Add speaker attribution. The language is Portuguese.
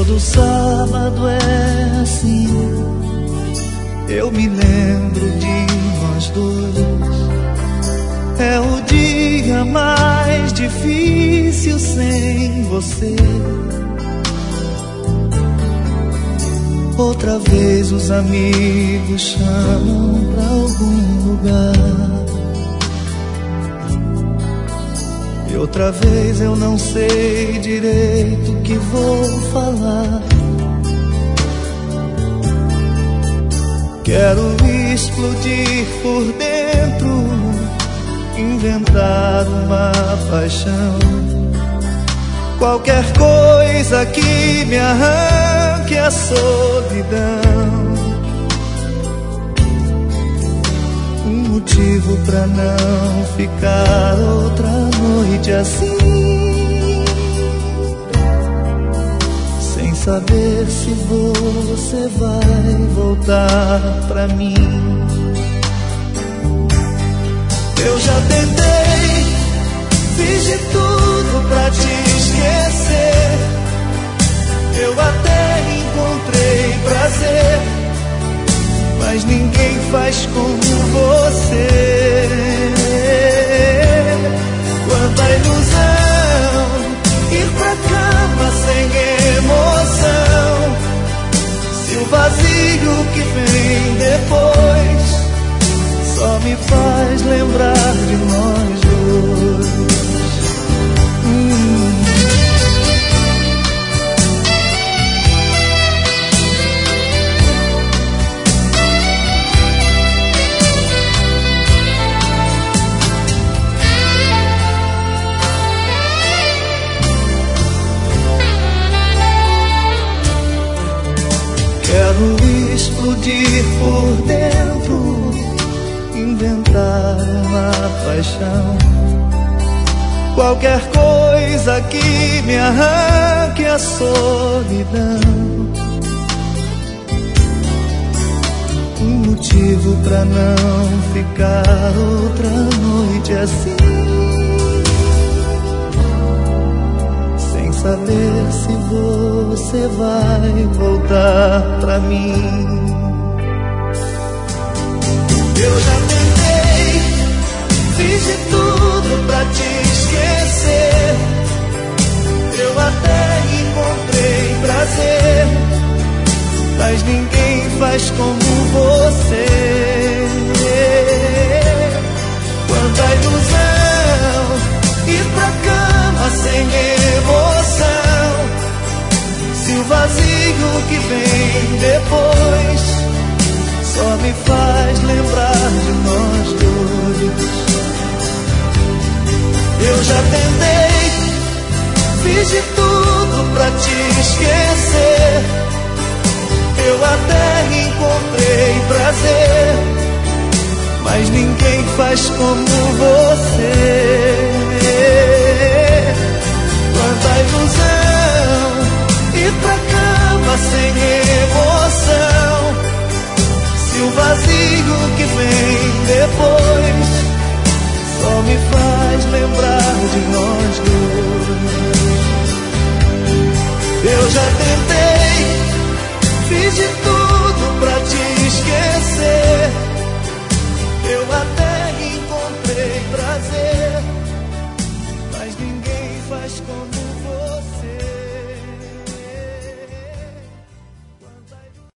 Speaker 1: Todo sábado é assim, eu me lembro de nós dois. É o dia mais difícil sem você. Outra vez os amigos chamam pra algum lugar, e outra vez eu não sei direito o que vou falar. Quero explodir por dentro, inventar uma paixão, qualquer coisa que me arranque a solidão. Um motivo pra não ficar outra noite assim, sem saber se você vai voltar pra mim. Eu já tentei, fiz de tudo pra te esquecer. Eu até encontrei prazer, mas ninguém faz como você. Quanta ilusão, ir pra cama sem emoção. Se o vazio que vem depois só me faz lembrar de nós dois. Quero explodir por dentro, inventar uma paixão, qualquer coisa que me arranque a solidão. Um motivo pra não ficar outra noite assim, sem saber se você vai voltar pra mim. Eu já tentei, fiz de tudo pra te esquecer. Eu até encontrei prazer, mas ninguém faz como você. Quanta ilusão, ir pra cama sem emoção. Se o vazio que vem depois só me faz lembrar de nós dois. Eu já tentei, fiz de tudo pra te esquecer. Eu até encontrei prazer, mas ninguém faz como você. Quanta ilusão, ir pra cama sem emoção. Se o vazio que vem depois só me faz lembrar de nós dois. Eu já tentei, fiz de tudo pra te esquecer. Eu até encontrei prazer, mas ninguém faz como